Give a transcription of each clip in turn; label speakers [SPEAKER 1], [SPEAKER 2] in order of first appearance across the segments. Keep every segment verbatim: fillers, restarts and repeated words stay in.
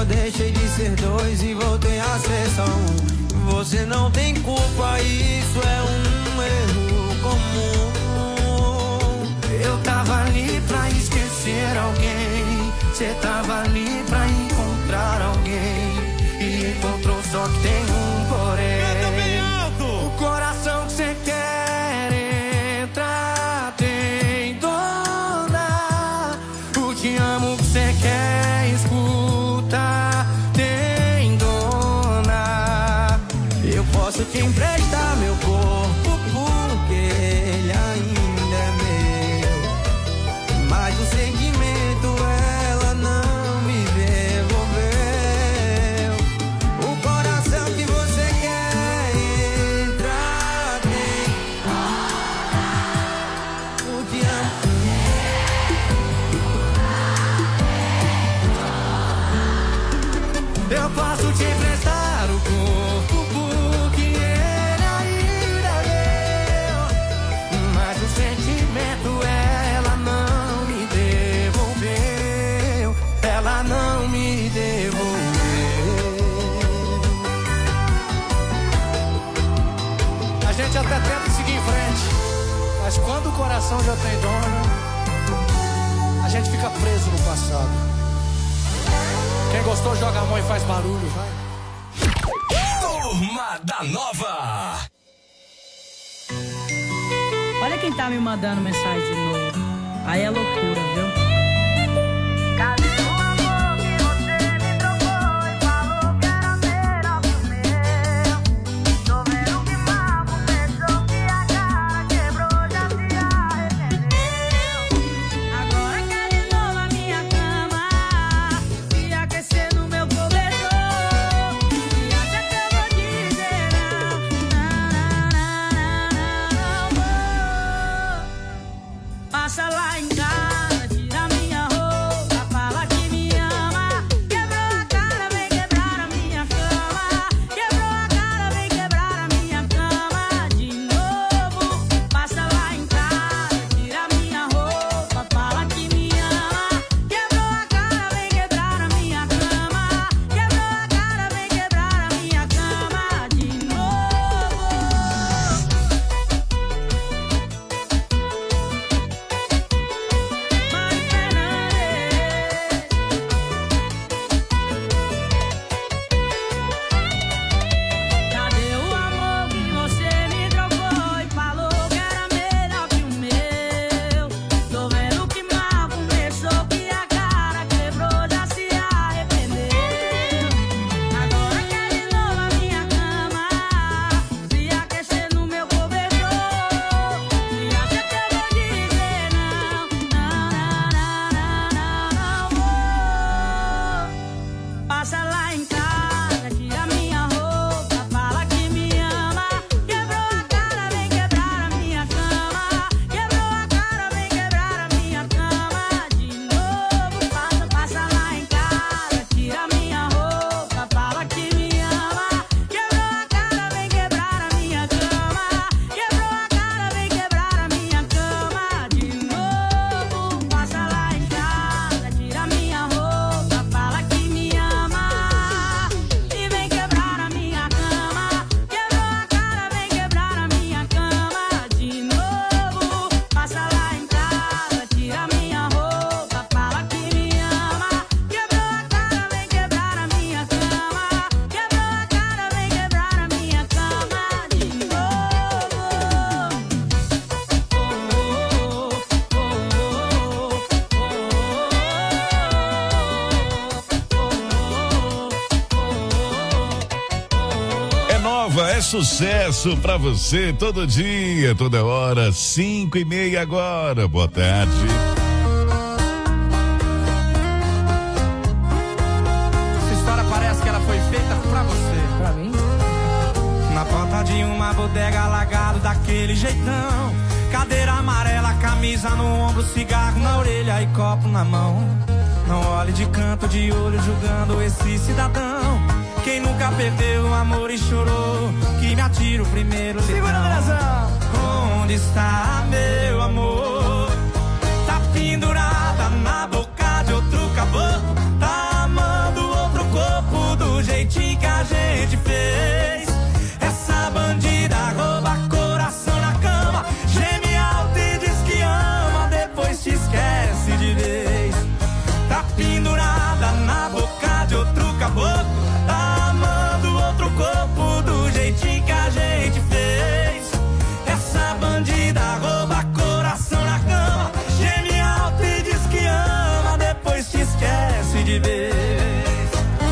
[SPEAKER 1] eu deixei de ser dois e voltei a ser só um. Você não tem culpa, isso é um erro comum. Eu tava ali pra esquecer alguém, cê tava ali pra encontrar alguém, e encontrou, só que tem um porém. O coração que cê quer entrar tem dona. O te amo que cê quer escutar tem dona. Eu posso te emprestar meu corpo porque ele ainda é meu, mas o sentimento ela não me devolveu. O coração que você quer entrar tem. O te amo. Eu posso te emprestar o corpo porque ele ainda é meu, mas o sentimento ela não me devolveu. Ela não me devolveu. A gente até tenta seguir em frente, mas quando o coração já tem dono, a gente fica preso no passado. Quem gostou joga a mão e faz barulho, vai.
[SPEAKER 2] Turma da Nova.
[SPEAKER 3] Olha quem tá me mandando mensagem de novo. Aí é loucura, viu?
[SPEAKER 4] Cadê o amor que você me trocou e falou que era melhor que o meu? Tô vendo que mal começou, que a cara quebrou, já se arrependeu. Agora quer de novo a minha cama, se aquecer no meu cobertor. E acha que eu vou dizer não, não, não, não, não, não. Passa lá em casa, tira minha roupa, fala que me ama. Quebrou a cara, vem quebrar a minha cama. Quebrou a cara, vem quebrar a minha cama de novo. Passa lá em casa, tira minha roupa, fala que me ama. Quebrou a cara, vem quebrar a minha cama. Quebrou a cara, vem quebrar a minha cama de novo. Mari Fernandes. Cadê o amor que você me trocou e falou que era melhor que o meu? Tô vendo que mal começou, que a cara quebrou, já se arrependeu. Agora quer de novo a minha cama, se aquecer no meu cobertor. E acha que eu vou dizer não, não, não, não, não, não. Passa lá em casa, tira minha roupa, fala que me ama. Quebrou a cara, vem quebrar a minha cama. Quebrou a cara, vem quebrar a minha cama de novo. Passa, passa lá em casa, tira minha roupa, fala que me ama. Quebrou a cara, vem quebrar a minha cama. Quebrou a cara, vem quebrar a minha cama de novo. Passa lá em casa, tira minha roupa, fala que me ama. E vem quebrar a minha cama. Quebrou a cara, vem quebrar a minha cama de novo. Passa lá em casa, tira minha roupa, fala que me ama. Quebrou a cara, vem quebrar a minha cama. Quebrou a cara, vem quebrar a minha cama de novo.
[SPEAKER 5] É nova, é sucesso pra você todo dia, toda hora, cinco e meia agora. Boa tarde.
[SPEAKER 1] Essa história parece que ela foi feita pra você. Pra mim? Na porta de uma bodega, largado daquele jeitão. Cadeira amarela, camisa no ombro, cigarro na orelha e copo na mão. Não olhe de canto de olho julgando esse cidadão. Quem nunca perdeu o amor e chorou, que me atira o primeiro litrão. Segura a razão. Onde está meu amor? Tá pendurada na boca de outro caboclo. Tá amando outro corpo. de vez.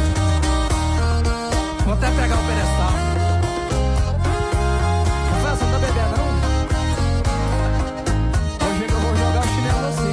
[SPEAKER 1] Vou até pegar o pedestal. Rafael, você não tá bebendo, não? Hoje eu vou jogar o chinelo assim.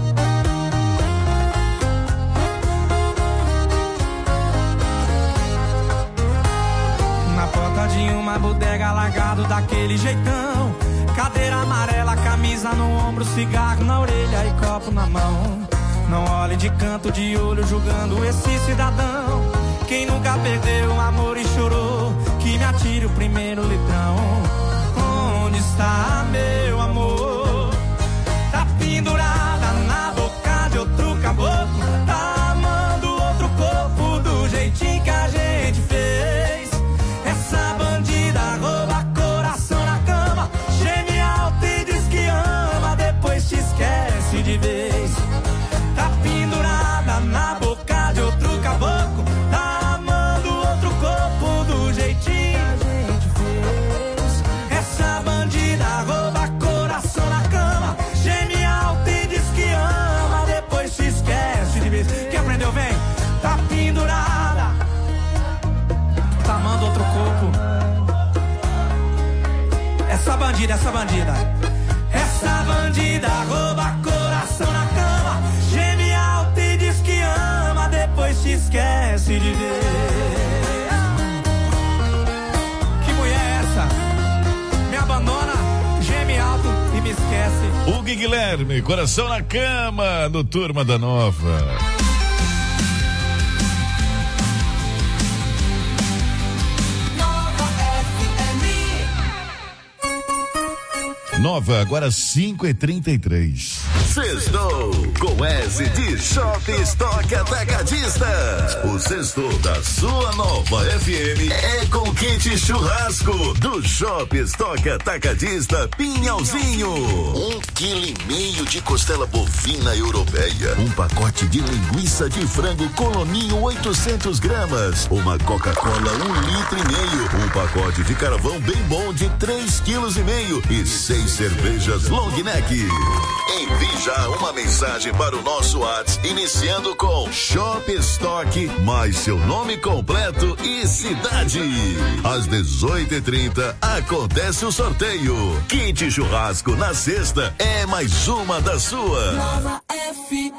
[SPEAKER 1] Na porta de uma bodega, largado daquele jeitão. Cadeira amarela, camisa no ombro, cigarro na orelha e copo na mão. Não olhe de canto de olho julgando esse cidadão. Quem nunca perdeu o amor e chorou, que me atire o primeiro litrão. Onde está meu amor? Tá pendurada na boca de outro caboclo. Tá amando outro corpo do jeitinho que a gente fez. Essa bandida rouba coração na cama, geme alto e diz que ama, depois te esquece de vez. Tá pendurada na boca de outro caboclo. Tá amando outro corpo do jeitinho que a gente fez. Essa bandida rouba coração na cama, geme alto e diz que ama, depois te esquece de vez. Quem aprendeu, vem. Tá pendurada, tá amando outro corpo. Essa bandida, essa bandida. Essa bandida rouba coração na cama, geme alto e diz que ama, depois te esquece de ver. Que mulher é essa? Me abandona, geme alto e me esquece.
[SPEAKER 5] O Guilherme, coração na cama, no Turma da Nova. Nova, agora cinco e trinta e três.
[SPEAKER 6] Sextou com S de Shopping Stock Atacadista. O sextou da sua Nova F M é com kit churrasco do Shopping Stock Atacadista Pinhalzinho. Um quilo e meio de costela bovina europeia. Um pacote de linguiça de frango Coloninho oitocentos gramas. Uma Coca-Cola um litro e meio. Um pacote de carvão bem bom de três quilos e meio e seis cervejas long neck. Envie já uma mensagem para o nosso WhatsApp iniciando com Shop Stock mais seu nome completo e cidade. Às dezoito e trinta acontece o sorteio. Kit churrasco na sexta é mais uma da sua.
[SPEAKER 1] Nova F M.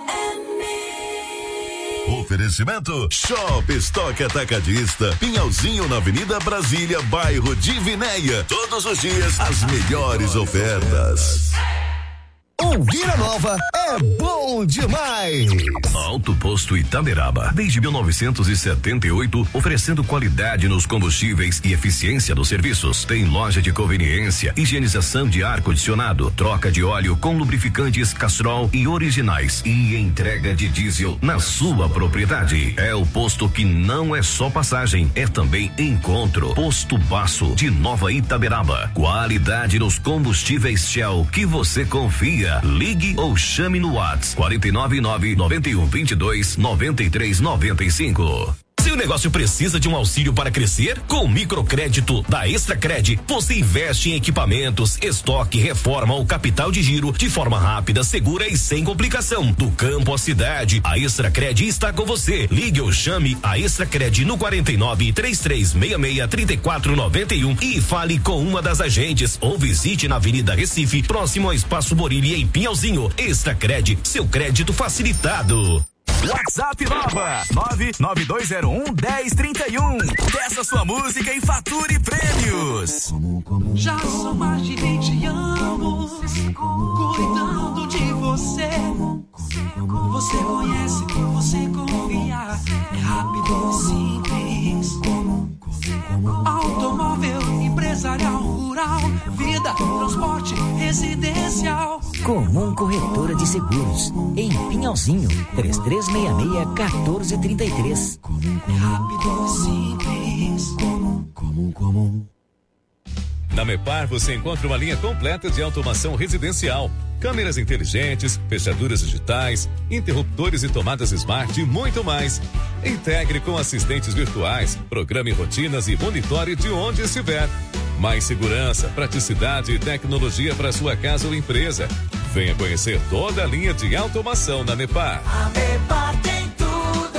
[SPEAKER 6] Oferecimento Shop Stock Atacadista Pinhalzinho na Avenida Brasília, bairro Divinéia. Todos os dias as melhores ofertas.
[SPEAKER 7] Ouvir a Nova é bom demais.
[SPEAKER 2] Alto Posto Itaberaba, desde mil novecentos e setenta e oito, oferecendo qualidade nos combustíveis e eficiência dos serviços. Tem loja de conveniência, higienização de ar-condicionado, troca de óleo com lubrificantes Castrol e originais e entrega de diesel na sua propriedade. É o posto que não é só passagem, é também encontro. Posto Baço de Nova Itaberaba. Qualidade nos combustíveis Shell que você confia. Ligue ou chame no WhatsApp quatro nove nove, nove um dois dois, nove três nove cinco. Se o negócio precisa de um auxílio para crescer, com o microcrédito da Extracred, você investe em equipamentos, estoque, reforma ou capital de giro de forma rápida, segura e sem complicação. Do campo à cidade, a Extracred está com você. Ligue ou chame a Extracred no quarenta e nove, trinta e três, sessenta e seis, trinta e quatro noventa e um e fale com uma das agentes ou visite na Avenida Recife, próximo ao Espaço Borilli em Pinhalzinho. Extracred, seu crédito facilitado.
[SPEAKER 8] WhatsApp Nova nove nove dois zero um, um zero três um. Peça sua música e fature prêmios.
[SPEAKER 1] Já são mais de vinte anos cuidando de você. Você conhece, você confia. É rápido e simples. Automóvel, empresarial, rural, vida, transporte, residencial.
[SPEAKER 9] Comum Corretora de Seguros, em Pinhalzinho, três três seis seis, um quatro três três.
[SPEAKER 1] É rápido e simples. Comum, comum, comum.
[SPEAKER 10] Na Mepar você encontra uma linha completa de automação residencial, câmeras inteligentes, fechaduras digitais, interruptores e tomadas smart e muito mais. Integre com assistentes virtuais, programe rotinas e monitore de onde estiver. Mais segurança, praticidade e tecnologia para sua casa ou empresa. Venha conhecer toda a linha de automação na Mepar.
[SPEAKER 1] A Mepar tem tudo.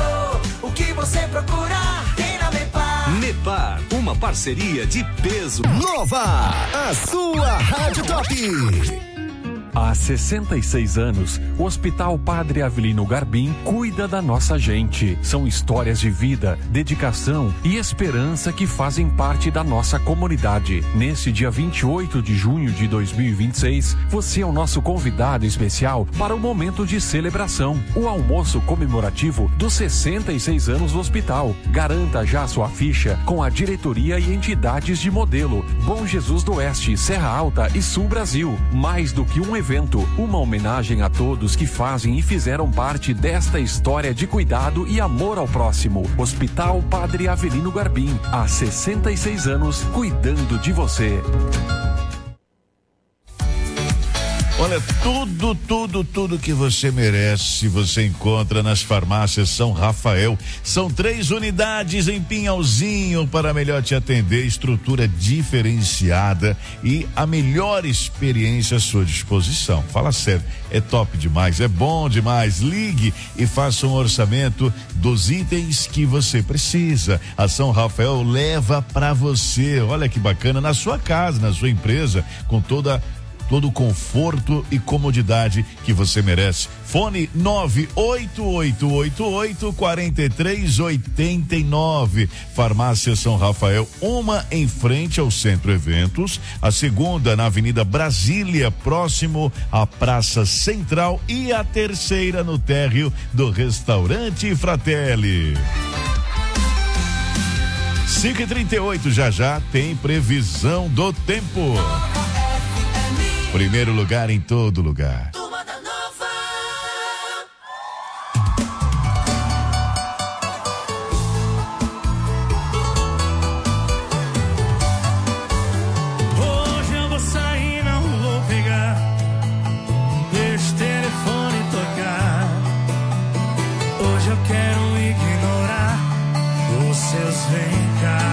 [SPEAKER 1] você procura tem na Mepar.
[SPEAKER 8] Mepar, uma parceria de peso.
[SPEAKER 7] Nova, a sua Rádio Top.
[SPEAKER 11] Há sessenta e seis anos, o Hospital Padre Avelino Garbim cuida da nossa gente. São histórias de vida, dedicação e esperança que fazem parte da nossa comunidade. Nesse dia vinte e oito de junho de dois mil e vinte e seis, você é o nosso convidado especial para o momento de celebração, o almoço comemorativo dos sessenta e seis anos do hospital. Garanta já sua ficha com a diretoria e entidades de modelo Bom Jesus do Oeste, Serra Alta e Sul Brasil. Mais do que um evento, uma homenagem a todos que fazem e fizeram parte desta história de cuidado e amor ao próximo. Hospital Padre Avelino Garbim, há sessenta e seis anos, cuidando de você.
[SPEAKER 5] Olha, tudo, tudo, tudo que você merece, você encontra nas farmácias São Rafael. São três unidades em Pinhalzinho para melhor te atender, estrutura diferenciada e a melhor experiência à sua disposição. Fala sério, é top demais, é bom demais. Ligue e faça um orçamento dos itens que você precisa. A São Rafael leva para você. Olha que bacana, na sua casa, na sua empresa, com toda todo o conforto e comodidade que você merece. Fone nove oito oito oito oito quatro três oito nove. Farmácia São Rafael, uma em frente ao Centro Eventos, a segunda na Avenida Brasília, próximo à Praça Central, e a terceira no térreo do Restaurante Fratelli. cinco e trinta e oito, já já tem previsão do tempo. Primeiro lugar em todo lugar.
[SPEAKER 1] Hoje eu vou sair, não vou pegar. Deixa o telefone tocar. Hoje eu quero ignorar os seus vem cá.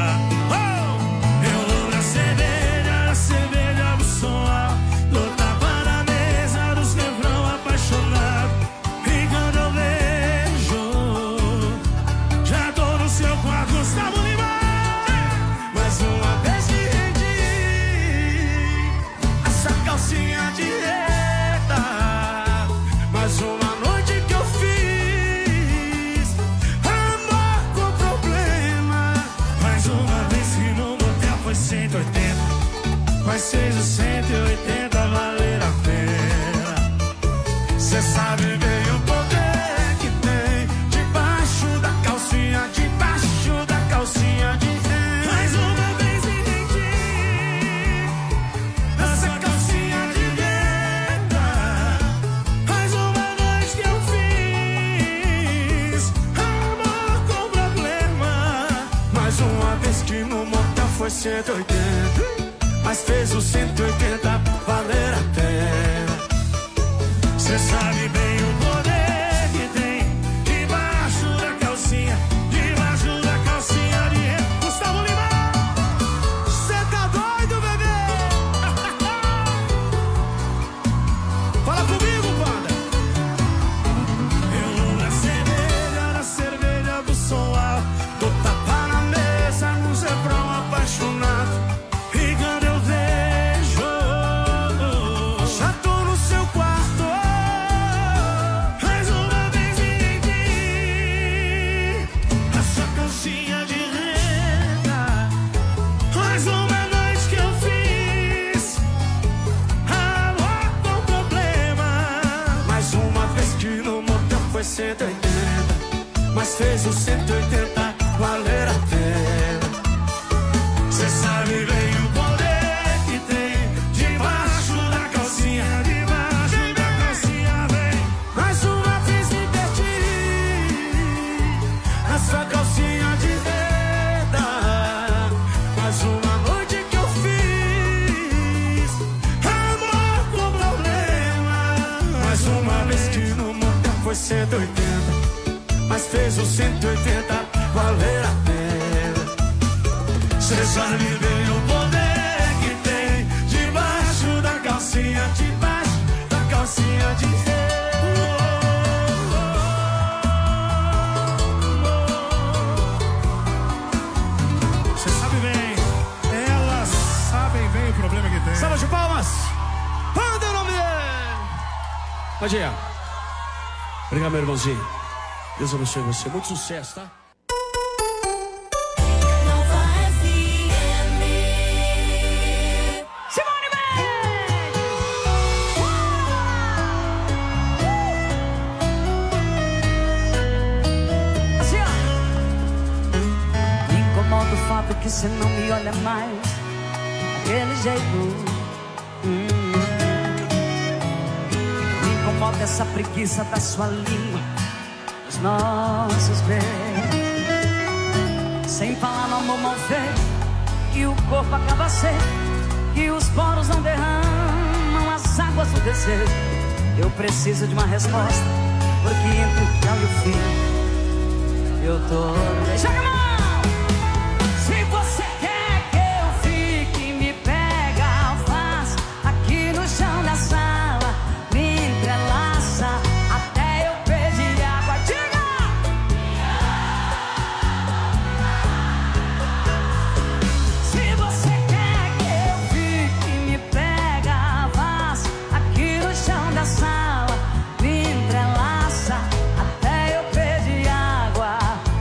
[SPEAKER 1] Mas fez o cento e oitenta valer a pena. Cê sabe bem o poder que tem debaixo da calcinha, debaixo da calcinha de rei. Mais uma vez entendi essa calcinha de venda. Mais uma noite que eu fiz amor com problema. Mais uma vez que no motel foi cento e oitenta. Mas fez o cento e oitenta valer a pena. Cê sabe bem o poder que tem debaixo da calcinha, debaixo da calcinha de rei. Gustavo Lima, cê tá doido, bebê? Fala comigo, banda. Eu na cerveja, na cerveja do som alto, dou tapa na mesa, no zebrão apaixonado. cento e oitenta, mas fez o cento e oitenta valer a pena. Cê sabe bem o poder que tem debaixo da calcinha, debaixo da calcinha, vem. Mais uma vez me perdi na sua calcinha de venda. Mais uma noite que eu fiz amor com problema. Mais uma vez que no motel foi cento e oitenta, mas fez o cento e oitenta valer a pena. Cê sabe bem o poder que tem debaixo da calcinha, debaixo da calcinha de rei.
[SPEAKER 12] Pode ir. Obrigado, meu irmãozinho. Deus abençoe você. Muito sucesso, tá?
[SPEAKER 4] Que você não me olha mais daquele jeito. hum. Me incomoda essa preguiça da sua língua, dos nossos beijos. Sem falar no amor mal feito, que o corpo acaba seco, que os poros não derramam as águas do desejo. Eu preciso de uma resposta, porque entre o tchau e o fim eu tô... Joga a mão! Se você quer que eu fique, me pega, faz aqui no chão da sala, me entrelaça até eu pedir água. Diga! Se você quer que eu fique, me pega, faz aqui no chão da sala, me entrelaça até eu pedir água.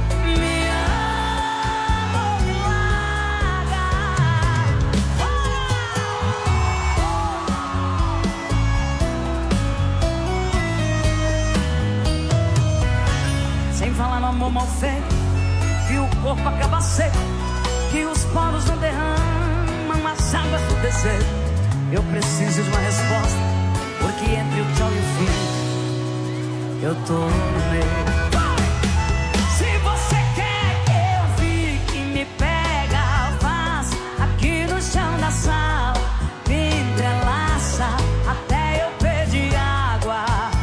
[SPEAKER 4] Falar no amor mal feito, que o corpo acaba seco, que os poros não derramam as águas do desejo. Eu preciso de uma resposta, porque entre o tchau e o fim eu tô no meio. Se você quer que eu fique, me pega, faz aqui no chão da sala, me entrelaça até eu pedir água.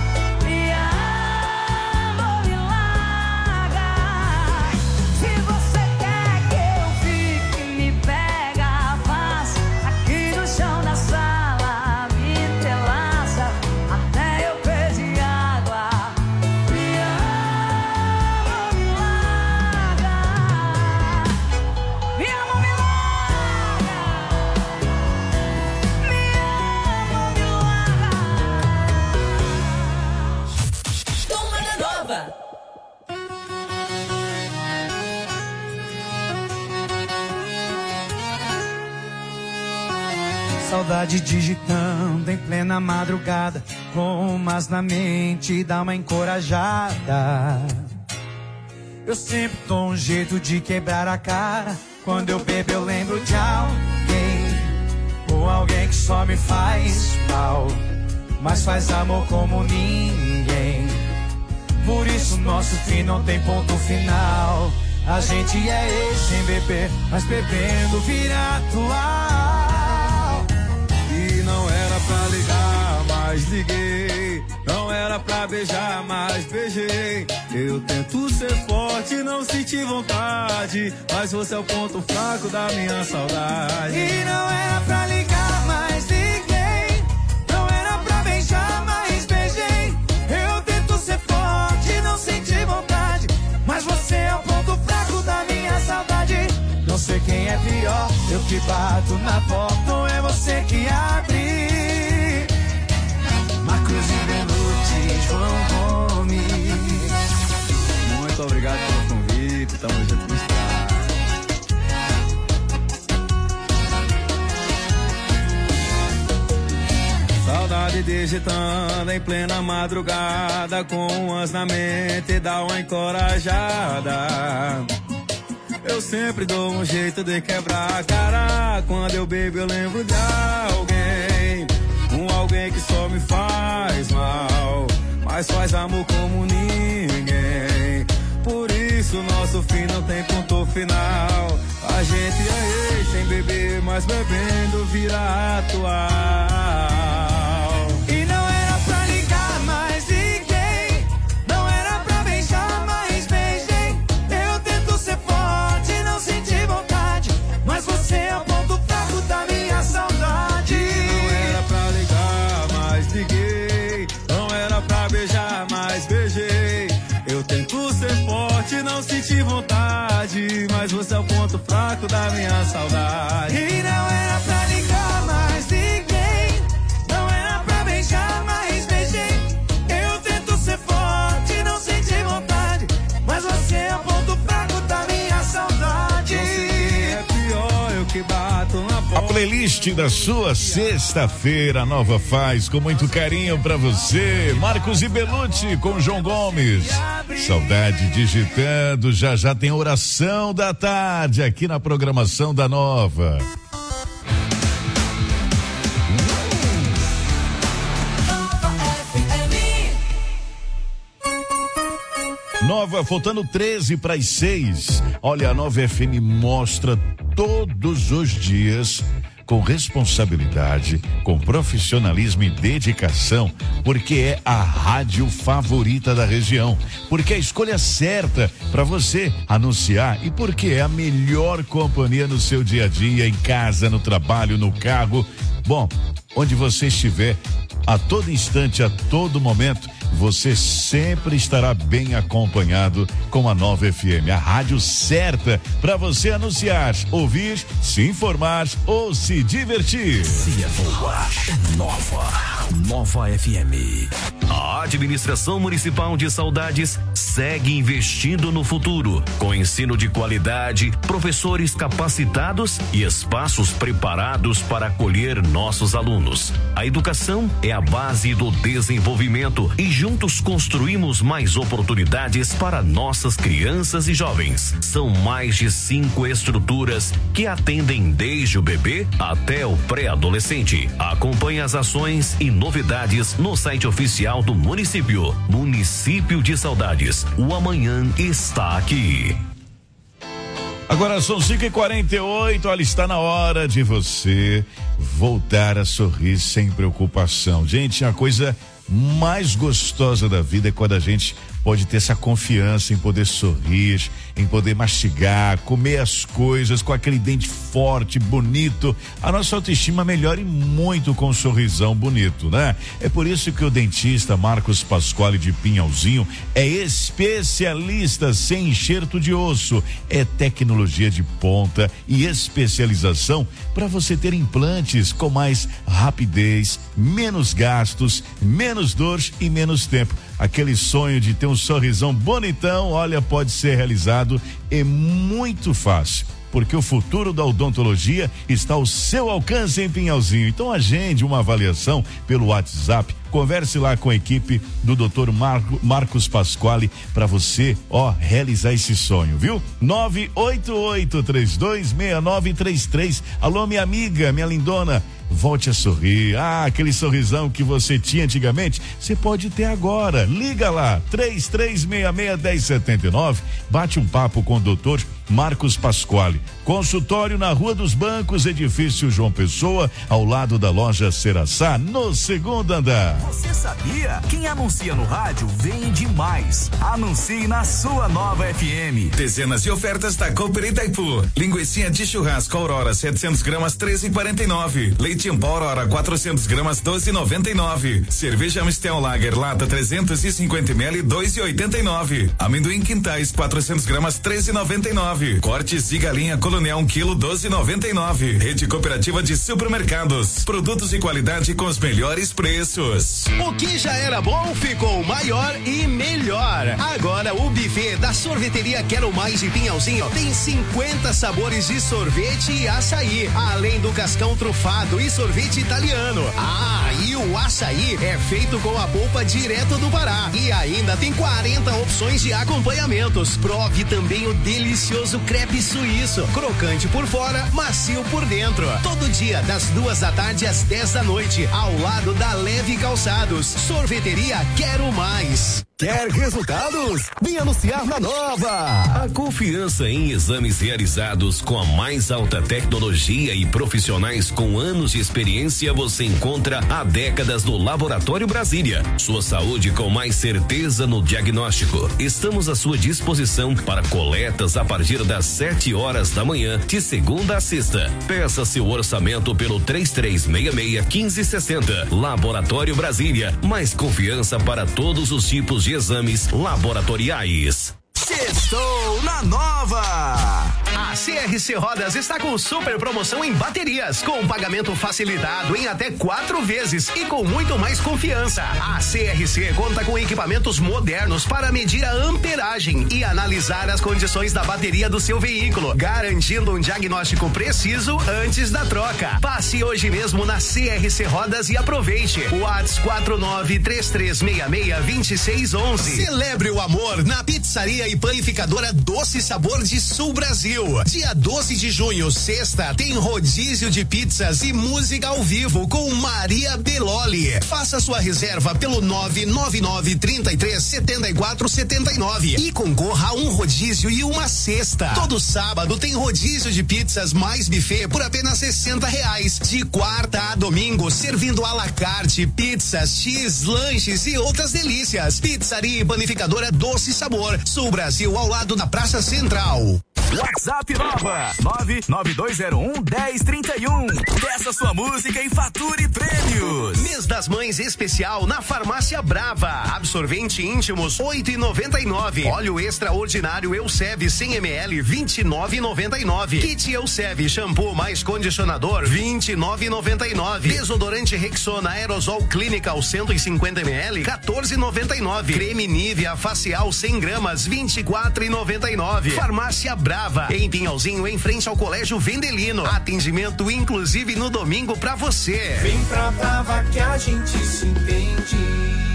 [SPEAKER 1] Saudade digitando em plena madrugada, com umas na mente, dá uma encorajada. Eu sempre dou um jeito de quebrar a cara. Quando eu bebo eu lembro de alguém, ou alguém que só me faz mal, mas faz amor como ninguém. Por isso nosso fim não tem ponto final. A gente é ex sem beber, mas bebendo vira atual.
[SPEAKER 13] E não era pra ligar, mas liguei. Não era pra beijar, mas beijei. Eu tento ser forte, não senti vontade, mas você é o ponto fraco da minha saudade.
[SPEAKER 1] E não era pra ligar, mas liguei. Não era pra beijar, mas beijei. Eu tento ser forte, não senti vontade, mas você é o ponto fraco da minha saudade. Não sei quem é pior, eu que bato na porta, ou é você que abre. Marcos e Benucci, João Gomes.
[SPEAKER 13] Muito obrigado pelo convite, tamo junto no estado. Saudade digitando em plena madrugada, com umas na mente, dá uma encorajada. Eu sempre dou um jeito de quebrar a cara. Quando eu bebo eu lembro de alguém, um alguém que só me faz mal, mas faz amor como ninguém. Por isso nosso fim não tem ponto final. A gente é ex sem beber, mas bebendo vira atual.
[SPEAKER 1] E não era pra ligar, mas liguei. Não era pra beijar, mas beijei. Eu tento ser forte, não senti vontade, mas você é o ponto fraco da minha saudade.
[SPEAKER 13] Não era pra ligar, mas liguei. Não era pra beijar, mas beijei. Eu tento ser forte, não senti vontade, mas você é o ponto fraco da minha saudade.
[SPEAKER 1] E não era pra ligar, mas liguei. Não era pra beijar, mas beijei.
[SPEAKER 5] playlist da sua sexta-feira, a Nova faz com muito carinho pra você. Marcos e Belucci com João Gomes. Saudade digitando, já já tem oração da tarde aqui na programação da Nova. Nova, faltando treze para as seis. Olha, a Nova F M mostra todos os dias com responsabilidade, com profissionalismo e dedicação, porque é a rádio favorita da região, porque é a escolha certa para você anunciar e porque é a melhor companhia no seu dia a dia, em casa, no trabalho, no carro. Bom, onde você estiver, a todo instante, a todo momento, você sempre estará bem acompanhado com a Nova F M, a rádio certa para você anunciar, ouvir, se informar ou se divertir.
[SPEAKER 2] Se é boa, é Nova. Nova F M. A Administração Municipal de Saudades segue investindo no futuro, com ensino de qualidade, professores capacitados e espaços preparados para acolher nossos alunos. A educação é a base do desenvolvimento e juntos construímos mais oportunidades para nossas crianças e jovens. São mais de cinco estruturas que atendem desde o bebê até o pré-adolescente. Acompanhe as ações e novidades no site oficial do município. Município de Saudades. O amanhã está aqui.
[SPEAKER 5] Agora são cinco e quarenta e oito, olha, está na hora de você voltar a sorrir sem preocupação. Gente, a coisa mais gostosa da vida é quando a gente pode ter essa confiança em poder sorrir, em poder mastigar, comer as coisas com aquele dente forte, bonito. A nossa autoestima melhora muito com um sorrisão bonito, né? É por isso que o dentista Marcos Pasquale de Pinhalzinho é especialista sem enxerto de osso. É tecnologia de ponta e especialização para você ter implantes com mais rapidez, menos gastos, menos dor e menos tempo. Aquele sonho de ter um sorrisão bonitão, olha, pode ser realizado, é muito fácil, porque o futuro da odontologia está ao seu alcance em Pinhalzinho. Então agende uma avaliação pelo WhatsApp, converse lá com a equipe do doutor Marco, Marcos Pasquale para você, ó, realizar esse sonho, viu? nove oito oito, três dois seis nove três três. Alô, minha amiga, minha lindona, volte a sorrir. Ah, aquele sorrisão que você tinha antigamente, você pode ter agora. Liga lá, três três seis seis, um zero sete nove. Bate um papo com o doutor Marcos Pasquale. Consultório na Rua dos Bancos, edifício João Pessoa, ao lado da loja Seraçá, no segundo andar.
[SPEAKER 8] Você sabia? Quem anuncia no rádio vende mais. Anuncie na sua Nova F M.
[SPEAKER 14] Dezenas de ofertas da Cooper Itaipu. Linguicinha de churrasco Aurora setecentos gramas treze e quarenta e nove. Leite em pó Aurora quatrocentos gramas doze e noventa e nove. Cerveja Amstel Lager lata trezentos e cinquenta mililitros dois e oitenta e nove. Amendoim Quintais quatrocentos gramas treze e noventa e nove. Cortes de galinha Colonial um quilo doze e noventa e nove. Rede Cooperativa de Supermercados. Produtos de qualidade com os melhores preços.
[SPEAKER 7] O que já era bom ficou maior e melhor. Agora o buffet da sorveteria Quero Mais de Pinhalzinho tem cinquenta sabores de sorvete e açaí, além do cascão trufado e sorvete italiano. Ah, e o açaí é feito com a polpa direto do Pará. E ainda tem quarenta opções de acompanhamentos. Prove também o delicioso crepe suíço, crocante por fora, macio por dentro. Todo dia das duas da tarde às dez da noite, ao lado da Leve Calçados. Sorveteria Quero Mais.
[SPEAKER 15] Quer resultados? Vem anunciar na Nova.
[SPEAKER 2] A confiança em exames realizados com a mais alta tecnologia e profissionais com anos de experiência você encontra há décadas no Laboratório Brasília. Sua saúde com mais certeza no diagnóstico. Estamos à sua disposição para coletas a partir das sete horas da manhã, de segunda a sexta. Peça seu orçamento pelo três três seis seis, um cinco seis zero. Laboratório Brasília, mais confiança para todos os tipos de exames laboratoriais.
[SPEAKER 8] Sextou na Nova.
[SPEAKER 7] A C R C Rodas está com super promoção em baterias, com pagamento facilitado em até quatro vezes e com muito mais confiança. A C R C conta com equipamentos modernos para medir a amperagem e analisar as condições da bateria do seu veículo, garantindo um diagnóstico preciso antes da troca. Passe hoje mesmo na C R C Rodas e aproveite. WhatsApp quatro nove três três seis seis dois seis um um.
[SPEAKER 16] Celebre o amor na Pizzaria e Panificadora Doce Sabor de Sul Brasil. Dia doze de junho, sexta, tem rodízio de pizzas e música ao vivo com Maria Beloli. Faça sua reserva pelo nove nove nove, trinta e três, setenta e quatro, setenta e nove e concorra a um rodízio e uma cesta. Todo sábado tem rodízio de pizzas mais buffet por apenas sessenta reais. De quarta a domingo, servindo à la carte, pizzas, X, lanches e outras delícias. Pizzaria e Panificadora Doce Sabor, Sul Brasil, ao lado da Praça Central.
[SPEAKER 8] WhatsApp Nova nove nove dois zero um, um zero três um. Peça sua música e fature prêmios.
[SPEAKER 7] Mês das Mães especial na Farmácia Brava. Absorvente íntimos oito e noventa e nove. Óleo extraordinário Elsev cem mililitros vinte e nove e noventa e nove. Kit Elsev shampoo mais condicionador vinte e nove e noventa e nove. Desodorante Rexona Aerosol Clinical cento e cinquenta mililitros quatorze e noventa e nove. Creme Nivea facial cem gramas vinte e quatro e noventa e nove. Farmácia Brava, em Pinhalzinho, em frente ao Colégio Vendelino. Atendimento inclusive no domingo pra você.
[SPEAKER 1] Vem pra Brava que a gente se entende.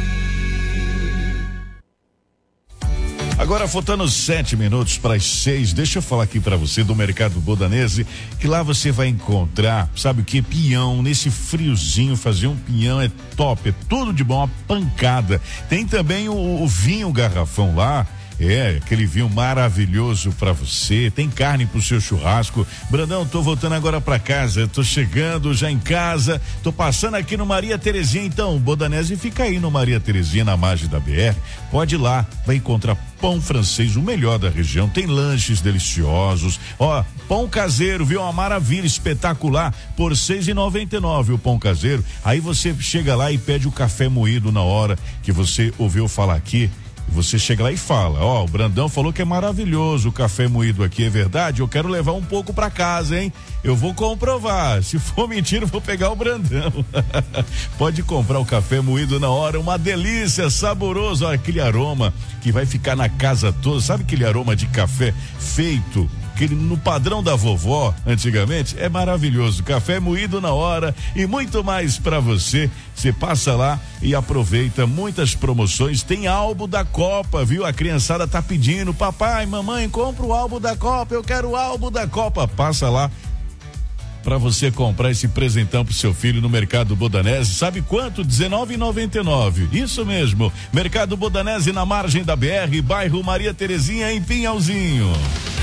[SPEAKER 5] Agora faltando sete minutos para as seis, deixa eu falar aqui para você do Mercado Bodanese, que lá você vai encontrar, sabe o que? Pinhão, nesse friozinho, fazer um pinhão é top, é tudo de bom, uma pancada. Tem também o, o vinho garrafão lá. É, aquele vinho maravilhoso pra você, tem carne pro seu churrasco. Brandão, tô voltando agora pra casa, tô chegando já em casa, tô passando aqui no Maria Terezinha, então, Bodanese fica aí no Maria Terezinha, na margem da B R, pode ir lá, vai encontrar pão francês, o melhor da região, tem lanches deliciosos, ó, pão caseiro, viu, uma maravilha, espetacular, por seis e noventa e nove o pão caseiro, aí você chega lá e pede o café moído na hora que você ouviu falar aqui. Você chega lá e fala, ó, oh, o Brandão falou que é maravilhoso o café moído aqui, é verdade? Eu quero levar um pouco pra casa, hein? Eu vou comprovar, se for mentira eu vou pegar o Brandão. Pode comprar o café moído na hora, uma delícia, saboroso, ó, aquele aroma que vai ficar na casa toda, sabe aquele aroma de café feito aquele no padrão da vovó antigamente? É maravilhoso, café moído na hora e muito mais para você. Você passa lá e aproveita muitas promoções, tem álbum da Copa, viu? A criançada tá pedindo, papai, mamãe, compra o álbum da Copa, eu quero o álbum da Copa. Passa lá para você comprar esse presentão pro seu filho no Mercado Bodanese. Sabe quanto? dezenove e noventa e nove. Isso mesmo. Mercado Bodanese na margem da B R, bairro Maria Terezinha, em Pinhalzinho.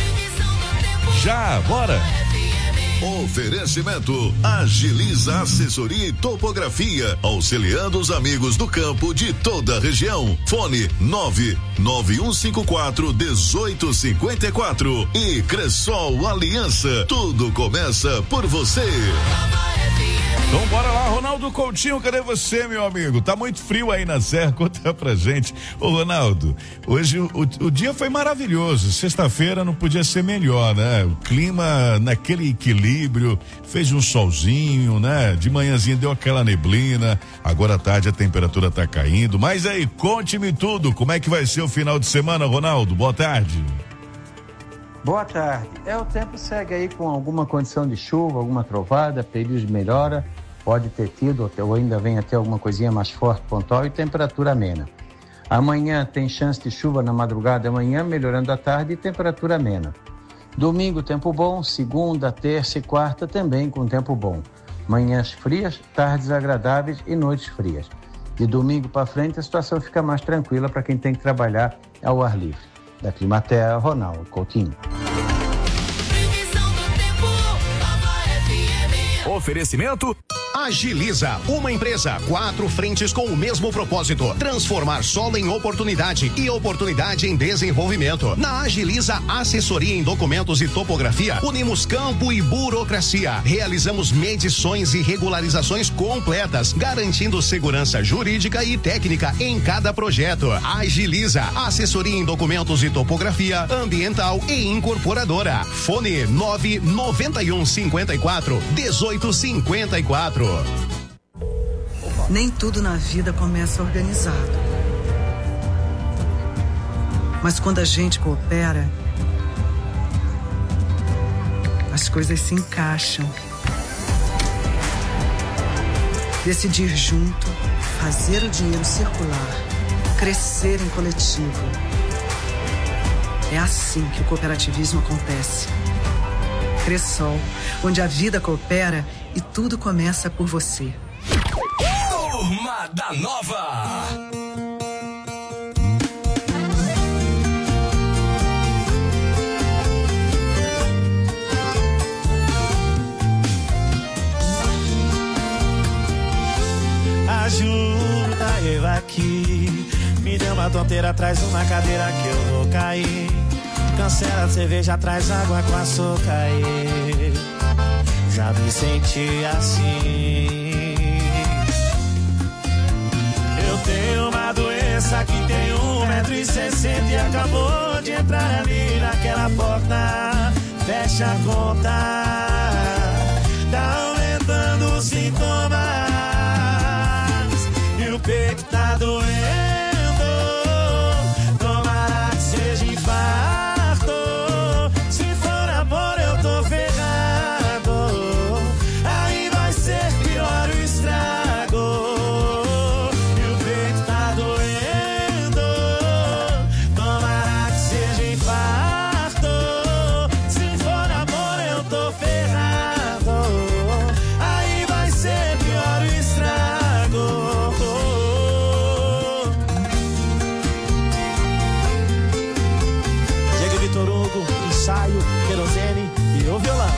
[SPEAKER 5] Já, bora!
[SPEAKER 6] Oferecimento Agiliza Assessoria e Topografia, auxiliando os amigos do campo de toda a região. Fone nove nove um cinco quatro um oito cinco quatro e Cressol Aliança. Tudo começa por você.
[SPEAKER 5] Então bora lá, Ronaldo Coutinho, cadê você, meu amigo? Tá muito frio aí na Serra, conta pra gente. Ô Ronaldo, hoje o, o, o dia foi maravilhoso, sexta-feira não podia ser melhor, né? O clima naquele equilíbrio, fez um solzinho, né? De manhãzinha deu aquela neblina, agora à tarde a temperatura tá caindo, mas aí, conte-me tudo, como é que vai ser o final de semana, Ronaldo? Boa tarde.
[SPEAKER 17] Boa tarde. É, o tempo segue aí com alguma condição de chuva, alguma trovada, período de melhora, pode ter tido, ou ainda vem até alguma coisinha mais forte, pontual, e temperatura amena. Amanhã tem chance de chuva na madrugada, amanhã melhorando à tarde e temperatura amena. Domingo, tempo bom, segunda, terça e quarta também com tempo bom. Manhãs frias, tardes agradáveis e noites frias. De domingo para frente a situação fica mais tranquila para quem tem que trabalhar ao ar livre. Da Climaterra, Ronaldo Coutinho.
[SPEAKER 8] Oferecimento
[SPEAKER 16] Agiliza, uma empresa, quatro frentes com o mesmo propósito: transformar solo em oportunidade e oportunidade em desenvolvimento. Na Agiliza Assessoria em Documentos e Topografia, unimos campo e burocracia. Realizamos medições e regularizações completas, garantindo segurança jurídica e técnica em cada projeto. Agiliza, assessoria em documentos e topografia, ambiental e incorporadora. Fone nove noventa e um cinquenta e quatro dezoito cinquenta e quatro.
[SPEAKER 18] Nem tudo na vida começa organizado. Mas quando a gente coopera, as coisas se encaixam. Decidir junto, fazer o dinheiro circular, crescer em coletivo. É assim que o cooperativismo acontece. Cressol, onde a vida coopera e tudo começa por você.
[SPEAKER 8] Turma da Nova.
[SPEAKER 19] Ajuda eu aqui, me deu uma tonteira, traz uma cadeira que eu vou cair. Cancela a cerveja, traz água com açúcar. Já me senti assim. Eu tenho uma doença que tem um metro e sessenta e acabou de entrar ali naquela porta. Fecha a conta, tá aumentando os sintomas e o peito tá doendo. Tomara que seja infarto. Se for amor eu tô ferrado. Aí vai ser pior o estrago. E o peito tá doendo. Tomara que seja infarto. Se for amor eu tô ferrado. Aí vai ser pior o estrago. Diego Vitor Hugo, ensaio, querosene e o violão.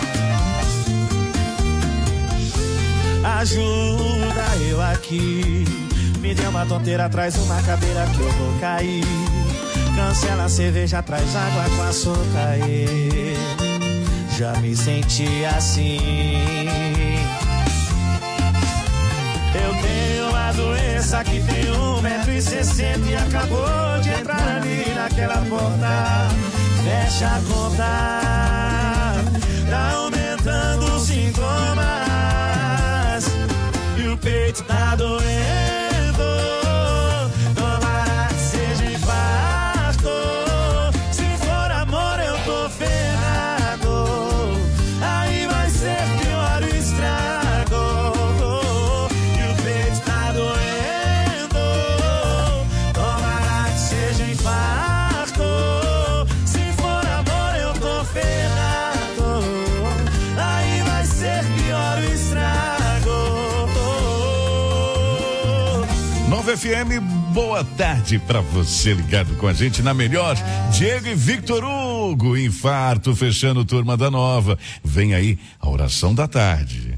[SPEAKER 19] Ajuda eu aqui, me deu uma tonteira, traz uma cadeira que eu vou cair. Cancela a cerveja, traz água com açúcar. E já me senti assim. Eu tenho uma doença que tem um metro e sessenta e acabou de entrar ali naquela porta. Fecha a conta, tá aumentando os sintomas e o peito tá doendo. Tomara que seja infarto. Se for amor eu tô ferrado. Aí vai ser pior o estrago. E o peito tá doendo. Tomara que seja infarto. Se for amor eu tô ferrado. Aí vai ser pior o estrago.
[SPEAKER 5] Nova F M, boa tarde pra você ligado com a gente na melhor. Diego e Victor Hugo, infarto, fechando Turma da Nova. Vem aí a oração da tarde.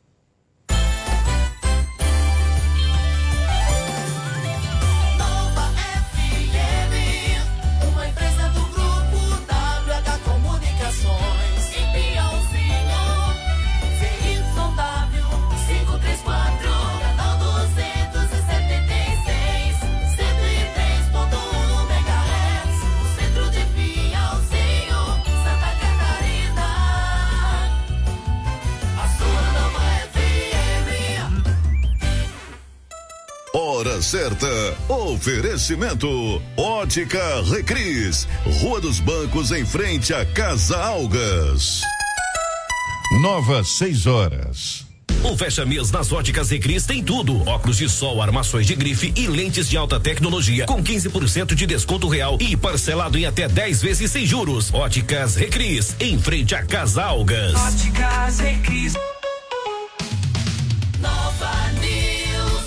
[SPEAKER 1] Nova F M, uma empresa do grupo W H Comunicações. Em Piauzinho, C Y W quinhentos e trinta e quatro, canal duzentos e setenta e seis, cento e três ponto um megahertz, no centro de Piauzinho, Santa Catarina. A sua Nova F M.
[SPEAKER 6] Hora certa. Oferecimento Ótica Recris, Rua dos Bancos, em frente à Casa Algas.
[SPEAKER 5] Nova, seis horas.
[SPEAKER 2] O fecha-mês das Óticas Recris tem tudo: óculos de sol, armações de grife e lentes de alta tecnologia com quinze por cento de desconto real e parcelado em até dez vezes sem juros. Óticas Recris, em frente à Casa Algas.
[SPEAKER 1] Óticas Recris. Nova News.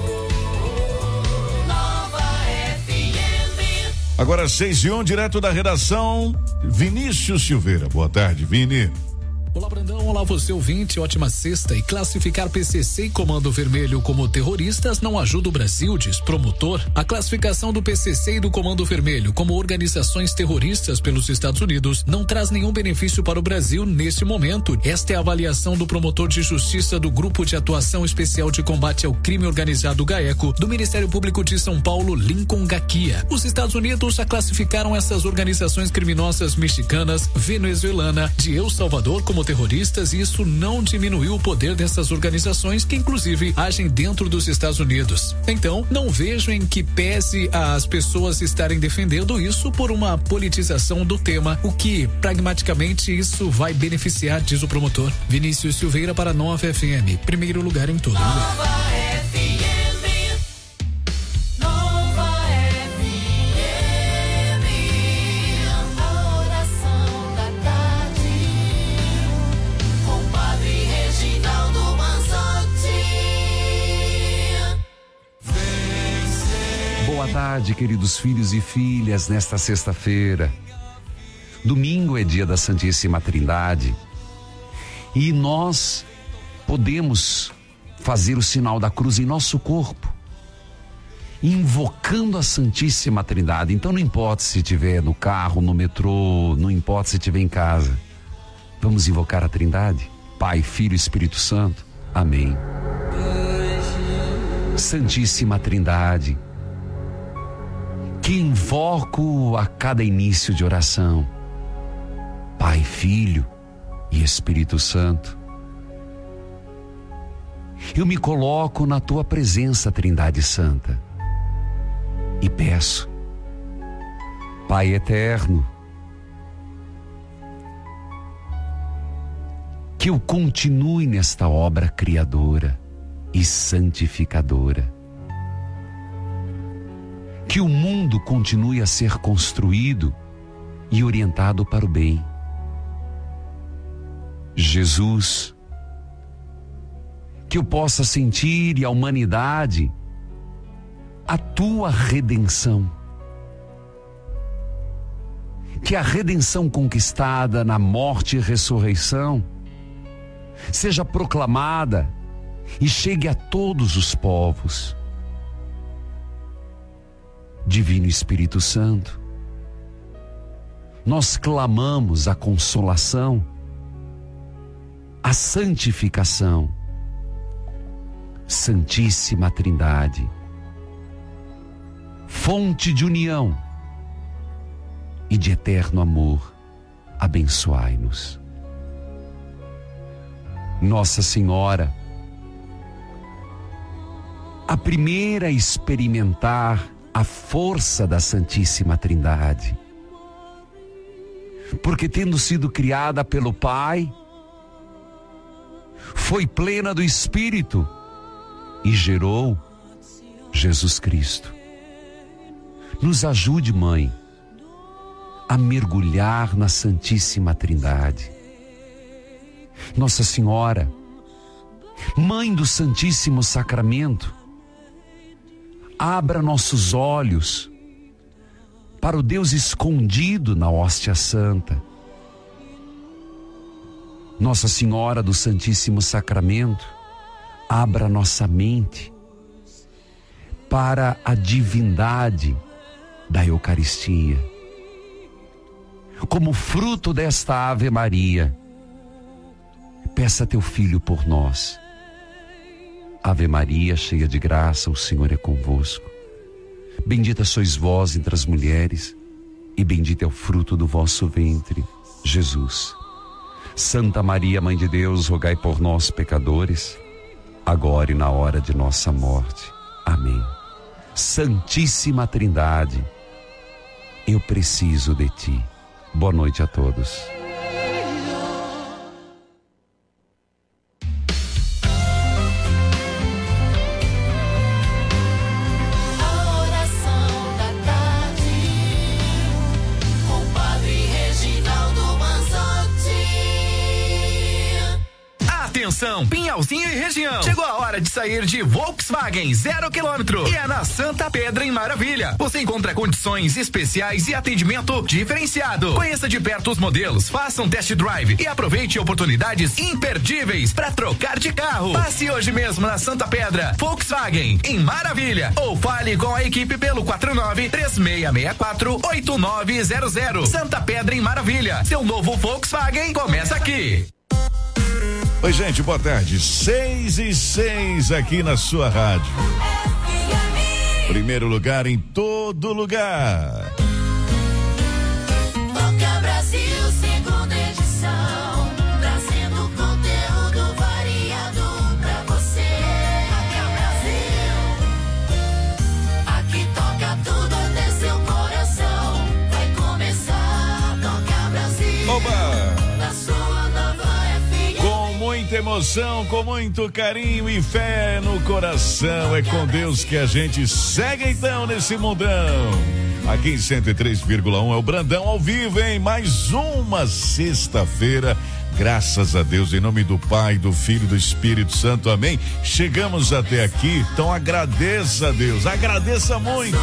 [SPEAKER 1] Nova F M.
[SPEAKER 5] Agora seis e um, direto da redação, Vinícius Silveira. Boa tarde, Vini.
[SPEAKER 20] Olá, Brandão. Olá, você ouvinte. Ótima sexta. E classificar P C C e Comando Vermelho como terroristas não ajuda o Brasil, diz promotor. A classificação do P C C e do Comando Vermelho como organizações terroristas pelos Estados Unidos não traz nenhum benefício para o Brasil neste momento. Esta é a avaliação do promotor de justiça do Grupo de Atuação Especial de Combate ao Crime Organizado GAECO do Ministério Público de São Paulo, Lincoln Gaquia. Os Estados Unidos já classificaram essas organizações criminosas mexicanas, venezuelana, de El Salvador como terroristas, e isso não diminuiu o poder dessas organizações que inclusive agem dentro dos Estados Unidos. Então, não vejo em que pese as pessoas estarem defendendo isso por uma politização do tema, o que pragmaticamente isso vai beneficiar, diz o promotor. Vinícius Silveira para Nova F M, primeiro lugar em todo lugar.
[SPEAKER 21] Boa tarde, queridos filhos e filhas, nesta sexta-feira. Domingo é dia da Santíssima Trindade e nós podemos fazer o sinal da cruz em nosso corpo, invocando a Santíssima Trindade. Então não importa se estiver no carro, no metrô, não importa se estiver em casa. Vamos invocar a Trindade? Pai, Filho e Espírito Santo. Amém. Santíssima Trindade, que invoco a cada início de oração, Pai, Filho e Espírito Santo. Eu me coloco na tua presença, Trindade Santa, e peço, Pai eterno, que eu continue nesta obra criadora e santificadora. Que o mundo continue a ser construído e orientado para o bem. Jesus, que eu possa sentir e a humanidade a tua redenção. Que a redenção conquistada na morte e ressurreição seja proclamada e chegue a todos os povos. Divino Espírito Santo, nós clamamos a consolação, a santificação. Santíssima Trindade, fonte de união e de eterno amor, abençoai-nos. Nossa Senhora, a primeira a experimentar a força da Santíssima Trindade, porque tendo sido criada pelo Pai, foi plena do Espírito e gerou Jesus Cristo. Nos ajude, Mãe, a mergulhar na Santíssima Trindade. Nossa Senhora, Mãe do Santíssimo Sacramento, abra nossos olhos para o Deus escondido na hóstia santa. Nossa Senhora do Santíssimo Sacramento, abra nossa mente para a divindade da Eucaristia. Como fruto desta Ave Maria, peça teu Filho por nós. Ave Maria, cheia de graça, o Senhor é convosco. Bendita sois vós entre as mulheres, e bendito é o fruto do vosso ventre, Jesus. Santa Maria, Mãe de Deus, rogai por nós, pecadores, agora e na hora de nossa morte. Amém. Santíssima Trindade, eu preciso de ti. Boa noite a todos.
[SPEAKER 8] promoção. Pinhalzinho e região. Chegou a hora de sair de Volkswagen zero quilômetro. E é na Santa Pedra em Maravilha. Você encontra condições especiais e atendimento diferenciado. Conheça de perto os modelos, faça um test drive e aproveite oportunidades imperdíveis para trocar de carro. Passe hoje mesmo na Santa Pedra, Volkswagen em Maravilha, ou fale com a equipe pelo quatro nove três seis seis quatro oito nove zero zero. Santa Pedra em Maravilha. Seu novo Volkswagen começa aqui.
[SPEAKER 5] Oi, gente, boa tarde. Seis e seis aqui na sua rádio. Primeiro lugar em todo lugar.
[SPEAKER 1] Toca Brasil, segunda edição, trazendo conteúdo variado pra você. Toca Brasil, aqui toca tudo até seu coração. Vai começar, Toca Brasil.
[SPEAKER 5] Oba!
[SPEAKER 1] Na sua nova F M.
[SPEAKER 5] Com muita emoção, com muito carinho e fé no coração, é com Deus que a gente segue então nesse mundão. Aqui em cento e três vírgula um é o Brandão ao vivo, hein? Mais uma sexta-feira, graças a Deus, em nome do Pai, do Filho e do Espírito Santo, amém? Chegamos até aqui, então agradeça a Deus, agradeça muito.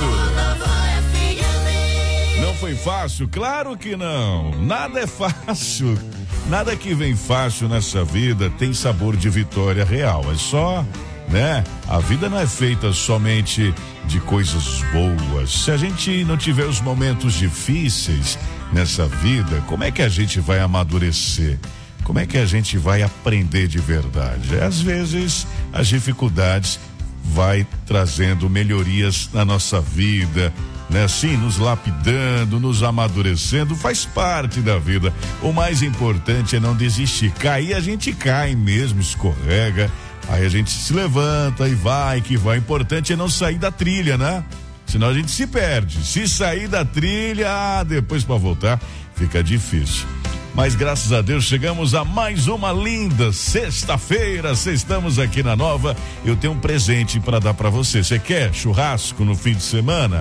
[SPEAKER 5] Não foi fácil? Claro que não, nada é fácil, nada que vem fácil nessa vida tem sabor de vitória real, é só, né? A vida não é feita somente de coisas boas. Se a gente não tiver os momentos difíceis nessa vida, como é que a gente vai amadurecer? Como é que a gente vai aprender de verdade? Às vezes as dificuldades vai trazendo melhorias na nossa vida, né? Assim, nos lapidando, nos amadurecendo, faz parte da vida. O mais importante é não desistir. Cair, a gente cai mesmo, escorrega, aí a gente se levanta e vai, que vai. O importante é não sair da trilha, né? Senão a gente se perde. Se sair da trilha, ah, depois para voltar fica difícil. Mas graças a Deus chegamos a mais uma linda sexta-feira. Estamos aqui na Nova. Eu tenho um presente para dar para você. Você quer churrasco no fim de semana?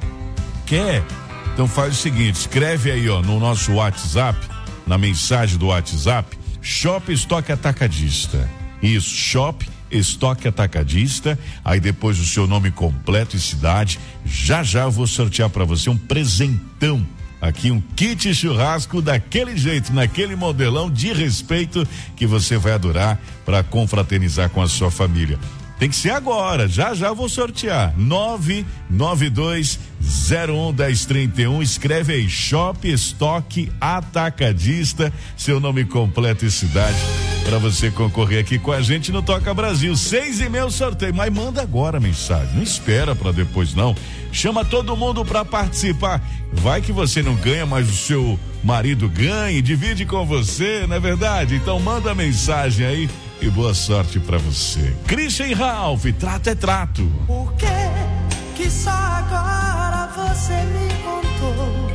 [SPEAKER 5] Quer? Então faz o seguinte, escreve aí, ó, no nosso WhatsApp, na mensagem do WhatsApp, Shop Estoque Atacadista. Isso, Shop Estoque Atacadista. Aí depois o seu nome completo e cidade. Já já eu vou sortear para você um presentão. Aqui um kit churrasco daquele jeito, naquele modelão de respeito que você vai adorar para confraternizar com a sua família. Tem que ser agora, já já vou sortear. nove nove dois zero um um zero três um, escreve aí, Shop Estoque Atacadista, seu nome completo e cidade, para você concorrer aqui com a gente no Toca Brasil. Seis e meio sorteio, mas manda agora a mensagem, não espera para depois não. Chama todo mundo para participar. Vai que você não ganha, mas o seu marido ganha, divide com você, não é verdade? Então manda a mensagem aí. E boa sorte pra você. Christian Ralph, trato é trato.
[SPEAKER 1] Por que que só agora você me contou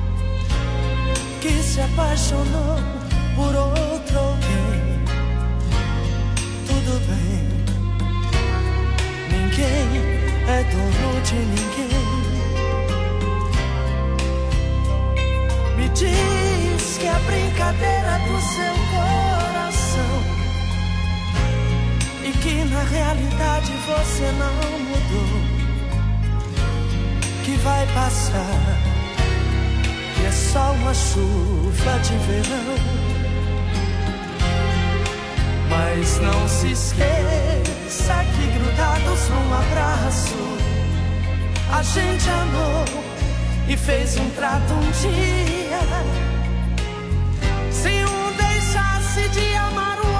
[SPEAKER 1] que se apaixonou por outro alguém? Tudo bem, ninguém é dono de ninguém. Me diz que é brincadeira do seu coração e que na realidade você não mudou, que vai passar, que é só uma chuva de verão. Mas não se esqueça que grudados num abraço a gente amou e fez um trato um dia. Se um deixasse de amar o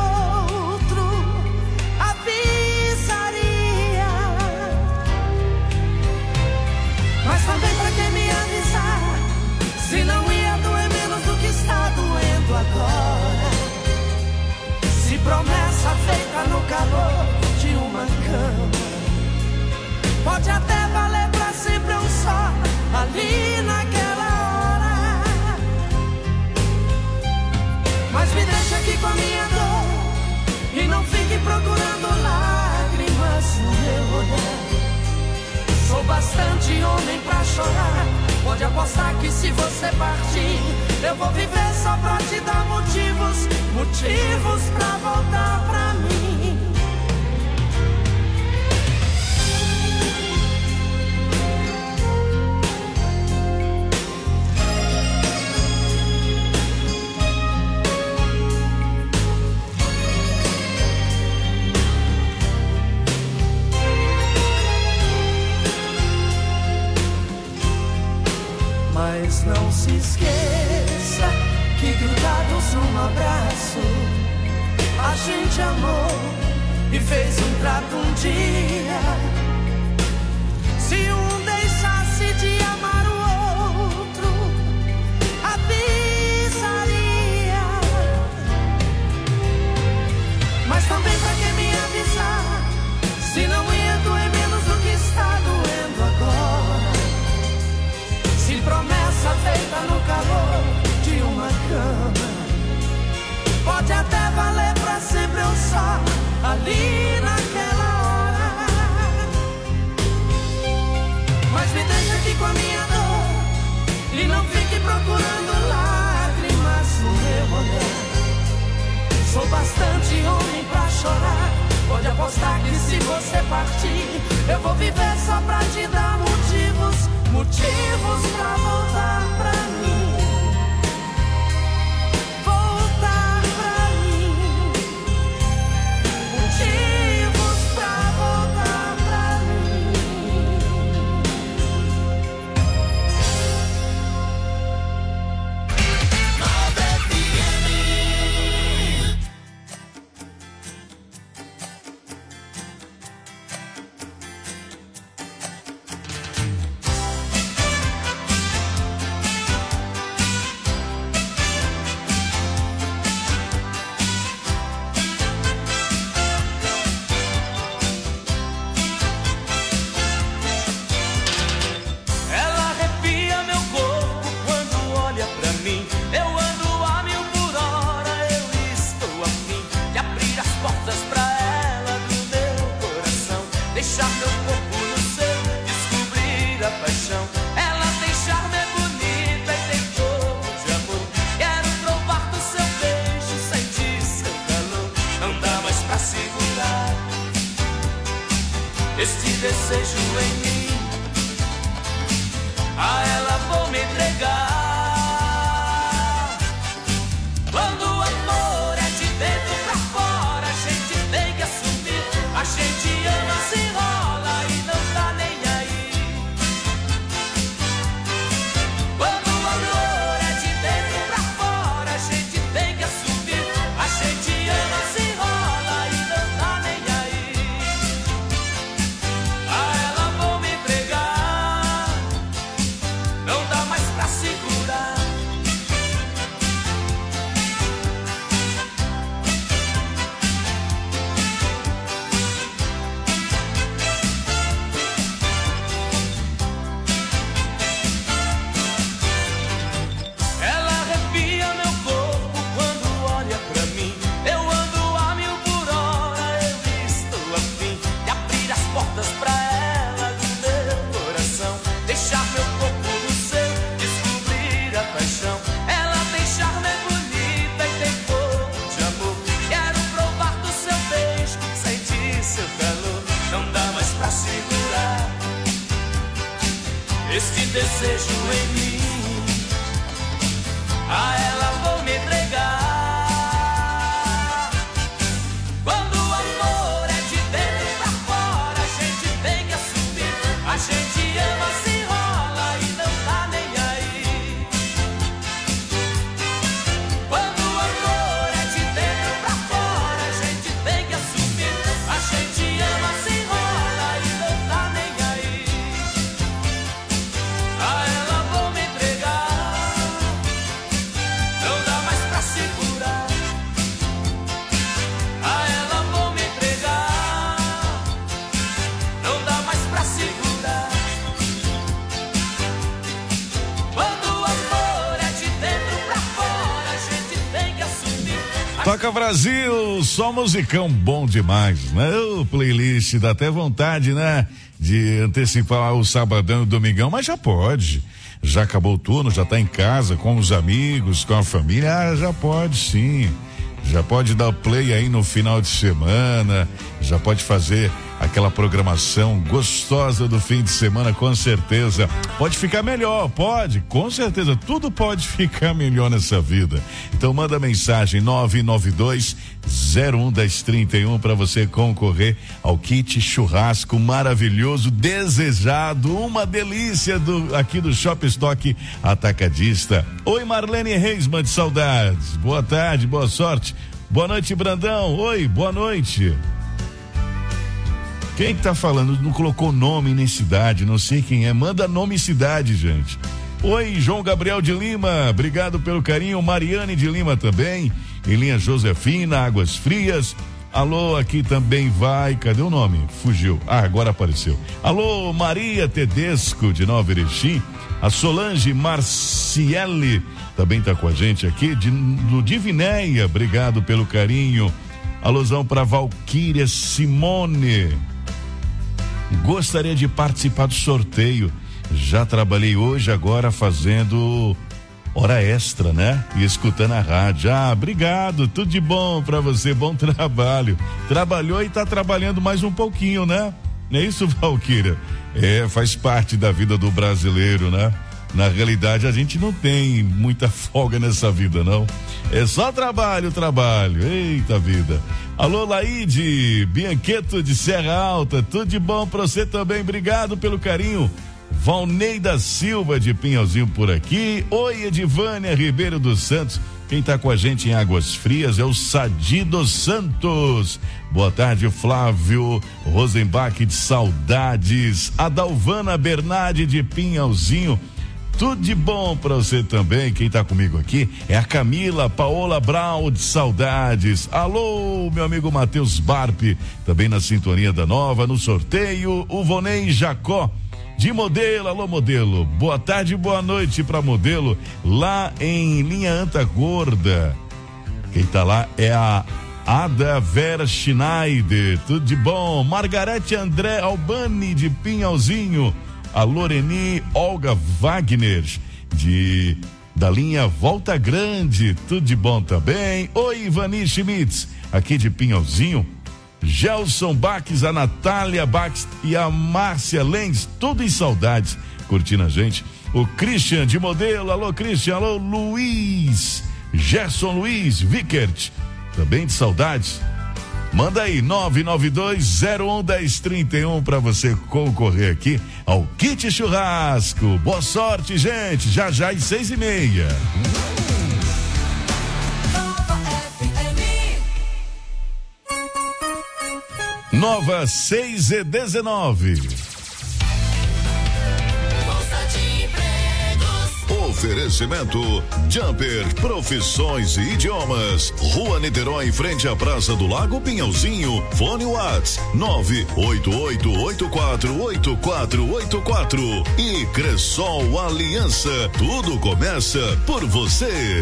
[SPEAKER 1] mas também pra que me avisar, se não ia doer menos do que está doendo agora. Se promessa feita no calor de uma cama pode até valer pra sempre um só ali naquela hora. Mas me deixa aqui com a minha dor e não fique procurando lágrimas no meu olhar. Sou bastante homem pra chorar. Pode apostar que se você partir, eu vou viver só pra te dar motivos, motivos pra voltar pra mim. Mas não se esqueça que grudados num abraço a gente amou e fez um trato um dia. Se um deixasse de amar o outro, avisaria. Mas também pra que me avisar, se não ia doer menos do que está doendo agora. Se promessa feita no calor de uma cama pode até valer pra sempre ou só ali naquela hora. Mas me deixa aqui com a minha dor e não fique procurando lágrimas no meu olhar. Sou bastante homem pra chorar, pode apostar que se você partir eu vou viver só pra te dar motivos, motivos pra voltar pra mim. Voltar pra mim. Motivos pra voltar pra mim. Nova F M. Ela arrepia meu corpo quando olha pra mim. Eu ando a mil por hora, eu estou a fim de abrir as portas pra ela do meu coração. Deixar meu corpo no seu, descobrir a paixão. Ela tem charme bonita e tem fogo de amor. Quero provar do seu beijo, sentir seu calor. Não dá mais pra segurar este desejo em mim. A ela vou me entregar. Quando o amor é de dentro pra fora, a gente tem que assumir. A gente ama, se enrola e não tá nem aí. Quando o amor é de dentro pra fora, a gente tem que assumir. A gente ama, se enrola e não tá nem aí. A ela vou me entregar. Não dá mais pra segurar. Ela arrepia meu corpo quando olha pra mim. Eu ando a mil por hora, eu estou a fim de abrir as portas pra ela do meu coração. Deixar meu corpo no seu, descobrir a paixão. Ela tem charme bonita e tem fogo de amor. Quero provar do seu beijo, sentir seu calor. Não dá mais pra segurar este desejo em mim. A ela vou me entregar. Quando o amor é de dentro pra fora, a gente tem que assumir. A gente ama, se enrola e não tá nem aí. Quando o amor é de dentro pra fora, a gente tem que assumir. A gente ama, se enrola e não tá nem aí. A ela vou me entregar. Não dá mais pra segurar. A ela vou me entregar. Não dá mais pra segurar. Quando o amor é de dentro pra fora, a gente tem que assumir.
[SPEAKER 5] Toca Brasil, só musicão bom demais, né? O playlist dá até vontade, né? De antecipar o sabadão e o domingão, mas já pode. Já acabou o turno, já tá em casa com os amigos, com a família, ah, já pode sim. Já pode dar play aí no final de semana, já pode fazer aquela programação gostosa do fim de semana, com certeza. Pode ficar melhor, pode, com certeza, tudo pode ficar melhor nessa vida. Então manda mensagem nove nove dois zero um dez trinta e um para você concorrer ao kit churrasco maravilhoso, desejado, uma delícia do aqui do Shop Stock Atacadista. Oi, Marlene Reisman de Saudades. Boa tarde, boa sorte. Boa noite, Brandão. Oi, boa noite. Quem que tá falando? Não colocou nome nem cidade, não sei quem é. Manda nome e cidade, gente. Oi, João Gabriel de Lima, obrigado pelo carinho. Mariane de Lima também. Elinha Josefina, Águas Frias. Alô, aqui também vai. Cadê o nome? Fugiu. Ah, agora apareceu. Alô, Maria Tedesco de Nova Erechim. A Solange Marciele também tá com a gente aqui, de, do Divinéia, obrigado pelo carinho. Alusão para Valquíria Simone. Gostaria de participar do sorteio. Já trabalhei hoje, agora fazendo hora extra, né? E escutando a rádio. Ah, obrigado, tudo de bom para você, bom trabalho. Trabalhou e tá trabalhando mais um pouquinho, né? Não é isso, Valquíria? É, faz parte da vida do brasileiro, né? Na realidade, a gente não tem muita folga nessa vida, não. É só trabalho, trabalho. Eita vida. Alô, Laide, Bianqueto de Serra Alta, tudo de bom pra você também. Obrigado pelo carinho. Valneida Silva de Pinhalzinho por aqui. Oi, Edivânia Ribeiro dos Santos. Quem tá com a gente em Águas Frias é o Sadi dos Santos. Boa tarde, Flávio Rosenbach de Saudades. Adalvana Bernardi de Pinhalzinho. Tudo de bom pra você também. Quem tá comigo aqui é a Camila Paola Brau de Saudades. Alô, meu amigo Matheus Barpe, também na sintonia da Nova, no sorteio. O Vonei Jacó de Modelo. Alô, Modelo. Boa tarde, boa noite pra Modelo, lá em Linha Anta Gorda. Quem tá lá é a Ada Vera Schneider. Tudo de bom. Margarete André Albani de Pinhalzinho. A Loreni Olga Wagner de da linha Volta Grande, tudo de bom também. Oi, Ivani Schmitz, aqui de Pinhalzinho. Gelson Bax, a Natália Bax e a Márcia Lenz, tudo em saudades, curtindo a gente. O Christian de Modelo, alô Christian, alô Luiz, Gerson Luiz Vickert, também de saudades. Manda aí, nove nove dois zero um dez trinta e um para você concorrer aqui ao kit churrasco. Boa sorte, gente. Já já às seis e meia. Nova seis e dezenove.
[SPEAKER 6] Oferecimento Jumper Profissões e Idiomas, Rua Niterói, em frente à Praça do Lago Pinhalzinho. Fone Whats nove oito oito oito quatro oito quatro oito quatro. E Cressol Aliança, tudo começa por você.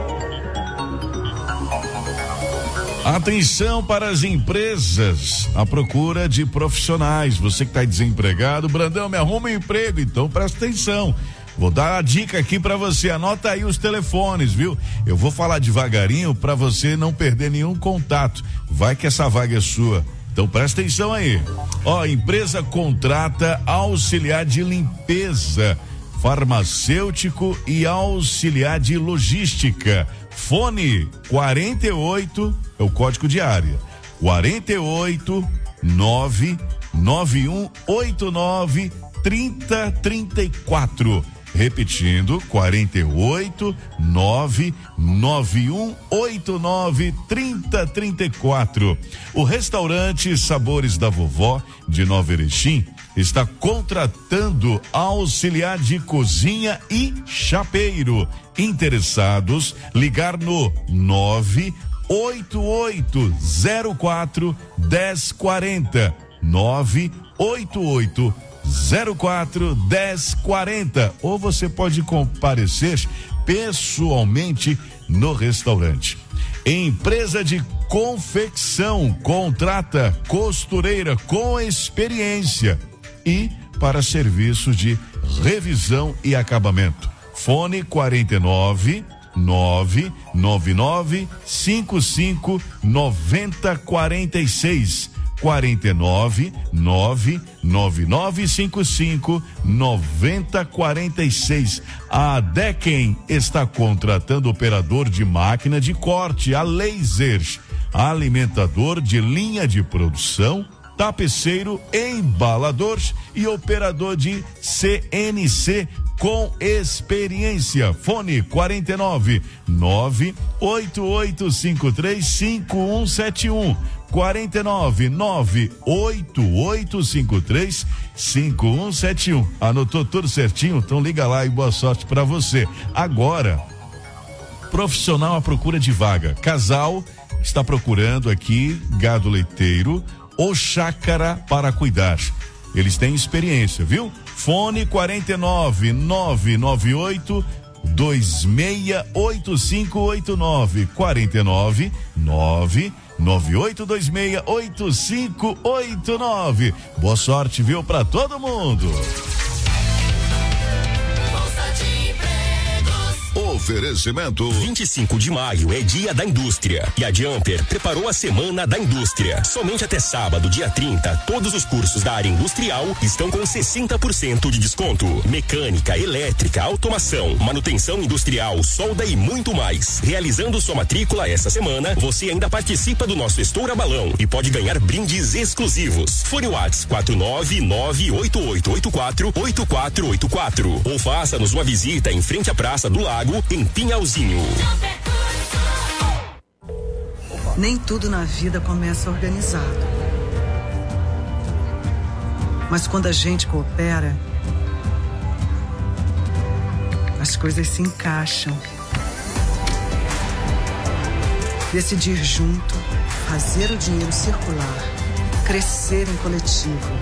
[SPEAKER 5] Atenção para as empresas à procura de profissionais. Você que está desempregado, Brandão, me arruma um emprego, então presta atenção. Vou dar a dica aqui para você, anota aí os telefones, viu? Eu vou falar devagarinho para você não perder nenhum contato. Vai que essa vaga é sua. Então presta atenção aí. Ó, empresa contrata auxiliar de limpeza, farmacêutico e auxiliar de logística. Fone quarenta e oito, é o código de área. quarenta e oito nove nove um oito nove trinta trinta e quatro. Repetindo, quarenta e oito nove nove um oito nove trinta trinta e quatro. O restaurante Sabores da Vovó de Nova Erechim está contratando auxiliar de cozinha e chapeiro. Interessados, ligar no nove oito oito zero quatro um zero quatro zero. nove oito oito zero quatro um zero quatro zero. Ou você pode comparecer pessoalmente no restaurante. Empresa de confecção contrata costureira com experiência e para serviços de revisão e acabamento. Fone quarenta e nove nove nove nove cinco cinco nove zero quatro seis. quarenta e nove, nove nove nove cinco cinco, nove zero quatro seis. A Decken está contratando operador de máquina de corte a laser, alimentador de linha de produção, tapeceiro, embalador e operador de C N C com experiência. Fone quarenta e nove, nove oito oito cinco três cinco um sete um. quarenta e nove, nove oito oito cinco três cinco um sete um. Anotou tudo certinho? Então liga lá e boa sorte para você. Agora, profissional à procura de vaga. Casal está procurando aqui gado leiteiro ou chácara para cuidar. Eles têm experiência, viu? Fone quarenta e nove, nove nove oito dois seis oito cinco oito nove. quarenta e nove, nove nove oito dois seis oito cinco oito nove. Boa sorte, viu, pra todo mundo.
[SPEAKER 6] Oferecimento.
[SPEAKER 3] vinte e cinco de maio é Dia da Indústria e a Jumper preparou a Semana da Indústria. Somente até sábado, dia trinta, todos os cursos da área industrial estão com sessenta por cento de desconto. Mecânica, elétrica, automação, manutenção industrial, solda e muito mais. Realizando sua matrícula essa semana, você ainda participa do nosso Estoura Balão e pode ganhar brindes exclusivos. Fone Whats quatro nove nove oito oito oito quatro oito quatro oito quatro ou faça-nos uma visita em frente à Praça do Lago, em Pinhalzinho.
[SPEAKER 18] Nem tudo na vida começa organizado. Mas quando a gente coopera, as coisas se encaixam. Decidir junto, fazer o dinheiro circular, crescer em coletivo.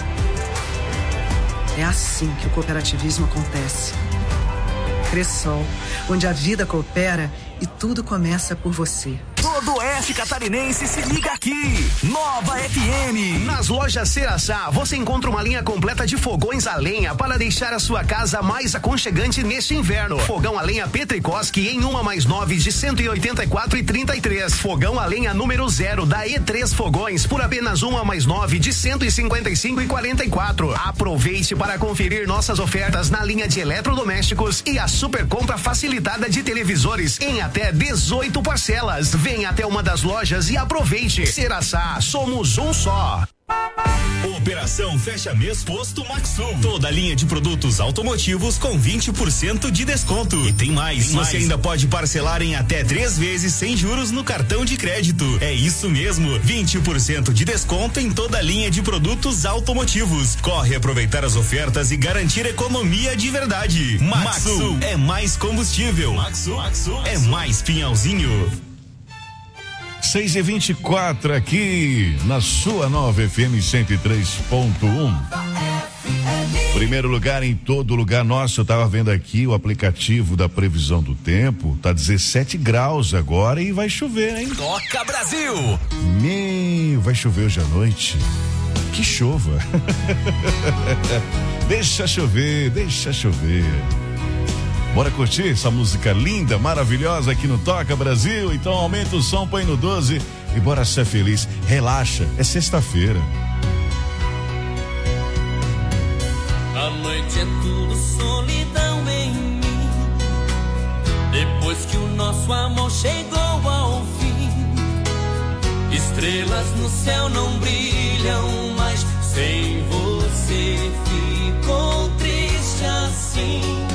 [SPEAKER 18] É assim que o cooperativismo acontece. Cressol, onde a vida coopera e tudo começa por você.
[SPEAKER 16] Todo oeste catarinense se liga aqui. Nova F M. Nas lojas Ceraçá, você encontra uma linha completa de fogões a lenha para deixar a sua casa mais aconchegante neste inverno. Fogão a lenha Petricoski em uma mais nove de cento e oitenta e quatro e trinta e três. Fogão a lenha número zero da E três Fogões por apenas uma mais nove de cento e cinquenta e cinco e quarenta e quatro. Aproveite para conferir nossas ofertas na linha de eletrodomésticos e a super compra facilitada de televisores em até dezoito parcelas. Venha até uma das lojas e aproveite. Ceraçá, somos um só.
[SPEAKER 3] Operação Fecha Mês Posto Maxum. Toda a linha de produtos automotivos com vinte por cento de desconto. E tem mais, tem você mais. Ainda pode parcelar em até três vezes sem juros no cartão de crédito. É isso mesmo, vinte por cento de desconto em toda a linha de produtos automotivos. Corre aproveitar as ofertas e garantir economia de verdade. Maxum é mais combustível. Maxum, Maxum é mais Pinhalzinho.
[SPEAKER 5] seis e vinte e quatro aqui na sua nova F M cento e três ponto um. Primeiro lugar em todo lugar. Nossa, eu tava vendo aqui o aplicativo da previsão do tempo. Tá dezessete graus agora e vai chover, hein?
[SPEAKER 16] Toca Brasil!
[SPEAKER 5] Meu, vai chover hoje à noite. Que chova. Deixa chover, deixa chover. Bora curtir essa música linda, maravilhosa aqui no Toca Brasil? Então aumenta o som, põe no doze e bora ser feliz. Relaxa, é sexta-feira.
[SPEAKER 1] A noite é tudo solidão em mim. Depois que o nosso amor chegou ao fim, estrelas no céu não brilham mais. Sem você ficou triste assim.